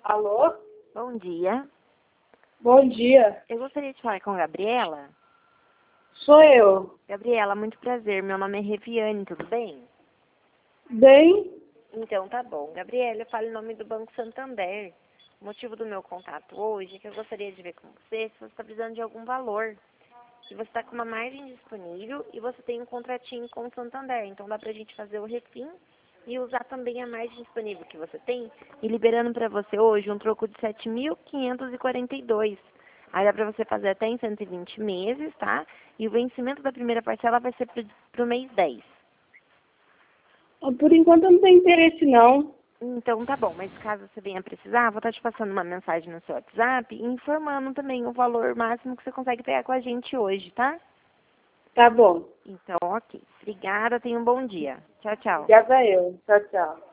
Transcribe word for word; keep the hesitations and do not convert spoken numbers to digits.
Alô? Bom dia. Bom dia. Eu gostaria de falar com a Gabriela. Sou eu. Gabriela, muito prazer. Meu nome é Reviane, tudo bem? Bem? Então tá bom. Gabriela, eu falo em nome do Banco Santander. O motivo do meu contato hoje é que eu gostaria de ver com você se você está precisando de algum valor. Se você está com uma margem disponível e você tem um contratinho com o Santander. Então dá pra gente fazer o refim e usar também a margem disponível que você tem e liberando para você hoje um troco de sete mil quinhentos e quarenta e dois. Aí dá para você fazer até em cento e vinte meses, tá? E o vencimento da primeira parcela vai ser para o mês dez. Por enquanto eu não tenho interesse, não. Então tá bom, mas caso você venha precisar, vou estar te passando uma mensagem no seu WhatsApp e informando também o valor máximo que você consegue pegar com a gente hoje, tá? Tá bom. Então, ok. Obrigada, tenha um bom dia. Tchau, tchau. Obrigada eu. Tchau, tchau.